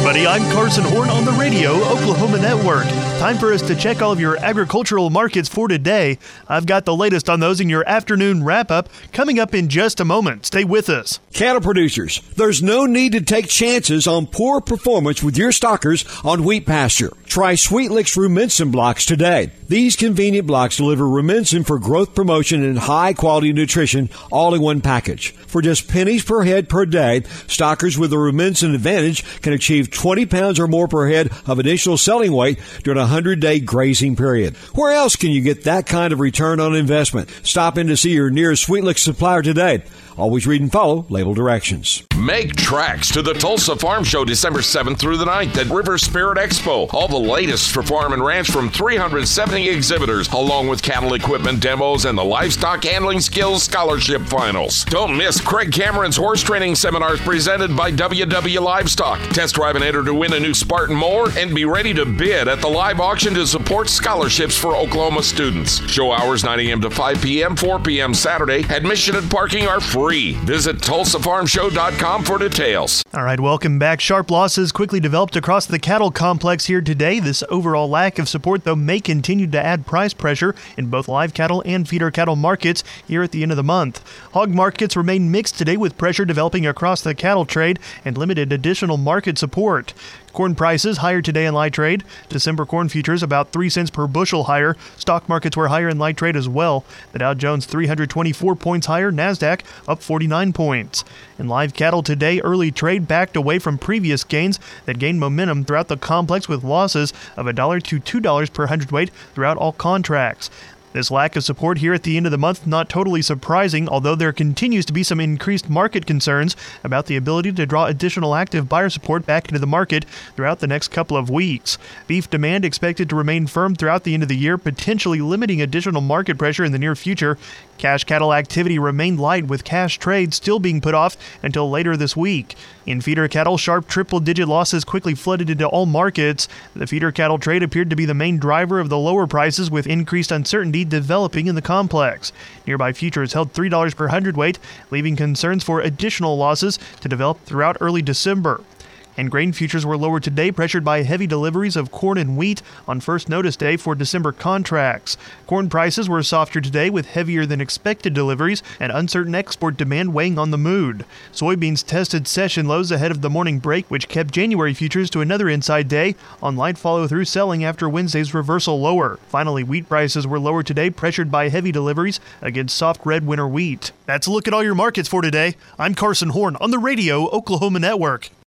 everybody. I'm Carson Horn on the Radio Oklahoma Network. Time for us to check all of your agricultural markets for today. I've got the latest on those in your afternoon wrap-up coming up in just a moment. Stay with us. Cattle producers, there's no need to take chances on poor performance with your stockers on wheat pasture. Try Sweet Licks Rumensin blocks today. These convenient blocks deliver Rumensin for growth promotion and high-quality nutrition all in one package. For just pennies per head per day, stockers with the Rumensin Advantage can achieve 20 pounds or more per head of additional selling weight during a 100-day grazing period. Where else can you get that kind of return on investment? Stop in to see your nearest Sweet Licks supplier today. Always read and follow label directions. Make tracks to the Tulsa Farm Show December 7th through the 9th at River Spirit Expo. All the latest for farm and ranch from 370 exhibitors, along with cattle equipment demos and the livestock handling skills scholarship finals. Don't miss Craig Cameron's horse training seminars presented by WW Livestock. Test drive and enter to win a new Spartan mower and be ready to bid at the live auction to support scholarships for Oklahoma students. Show hours 9 a.m. to 5 p.m., 4 p.m. Saturday. Admission and parking are free. Visit TulsaFarmShow.com for details. All right, welcome back. Sharp losses quickly developed across the cattle complex here today. This overall lack of support, though, may continue to add price pressure in both live cattle and feeder cattle markets here at the end of the month. Hog markets remain mixed today with pressure developing across the cattle trade and limited additional market support. Corn prices higher today in light trade. December corn futures about 3 cents per bushel higher. Stock markets were higher in light trade as well. The Dow Jones 324 points higher. NASDAQ up 49 points. In live cattle today, early trade backed away from previous gains that gained momentum throughout the complex with losses of $1 to $2 per hundredweight throughout all contracts. This lack of support here at the end of the month not totally surprising, although there continues to be some increased market concerns about the ability to draw additional active buyer support back into the market throughout the next couple of weeks. Beef demand expected to remain firm throughout the end of the year, potentially limiting additional market pressure in the near future. Cash cattle activity remained light, with cash trades still being put off until later this week. In feeder cattle, sharp triple-digit losses quickly flooded into all markets. The feeder cattle trade appeared to be the main driver of the lower prices, with increased uncertainty developing in the complex. Nearby futures held $3 per hundredweight, leaving concerns for additional losses to develop throughout early December. And grain futures were lower today, pressured by heavy deliveries of corn and wheat on first notice day for December contracts. Corn prices were softer today, with heavier than expected deliveries and uncertain export demand weighing on the mood. Soybeans tested session lows ahead of the morning break, which kept January futures to another inside day on light follow-through selling after Wednesday's reversal lower. Finally, wheat prices were lower today, pressured by heavy deliveries against soft red winter wheat. That's a look at all your markets for today. I'm Carson Horn on the Radio Oklahoma Network.